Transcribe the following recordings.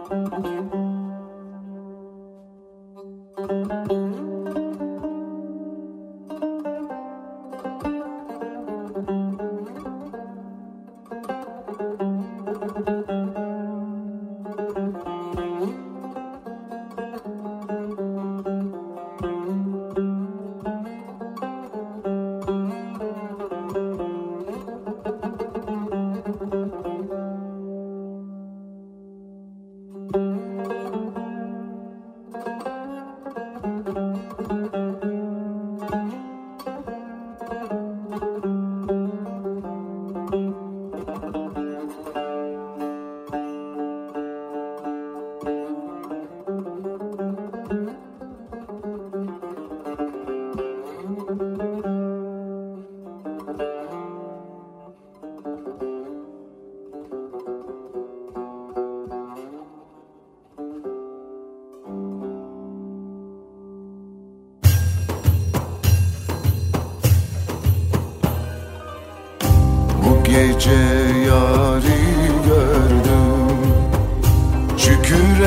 Gece yari gördüm, şükür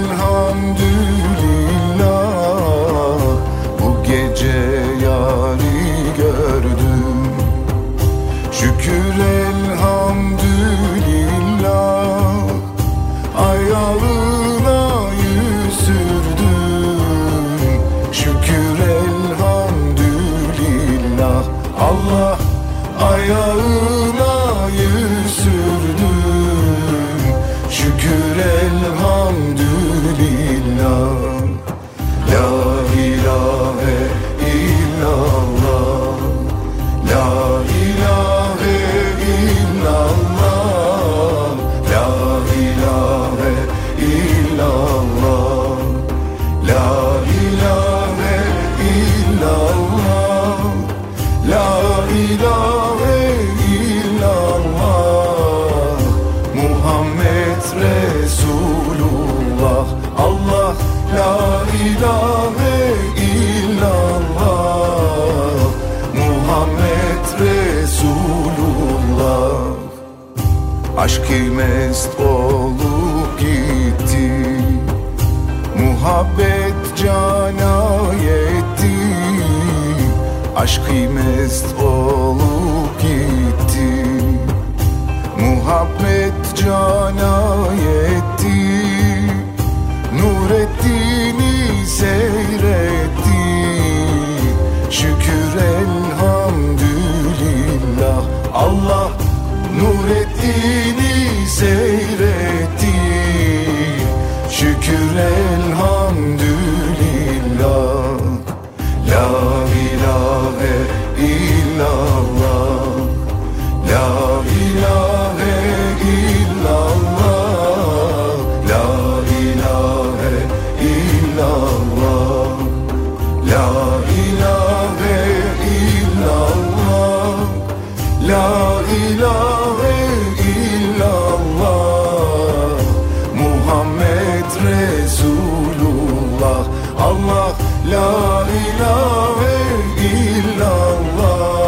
elhamdülillah. Bu gece yari gördüm, şükür elhamdülillah. Ayağına yüz sürdüm, şükür elhamdülillah. Allah ayağına yüz sürdüm, şükür elhamdülillah. La ilahe illallah, la ilahe illallah, la ilahe illallah, la ilahe illallah, la ilahe illallah. Muhammed Resulullah. Allah la ilahe illallah, Muhammed Resulullah. Aşk-ı mest olup gitti, muhabbet cana yetti. Aşk-ı mest olup gitti, muhabbet cana yetti. Nurettin'i seyretti, şükür elhamdülillah. Allah Nurettin'i seyretti, şükür elhamdülillah. La ilahe illallah, la ilahe illallah, la ilahe illallah, la ilahe illallah, la ilahe illallah. Muhammed Resulullah. Allah la ilahe illallah,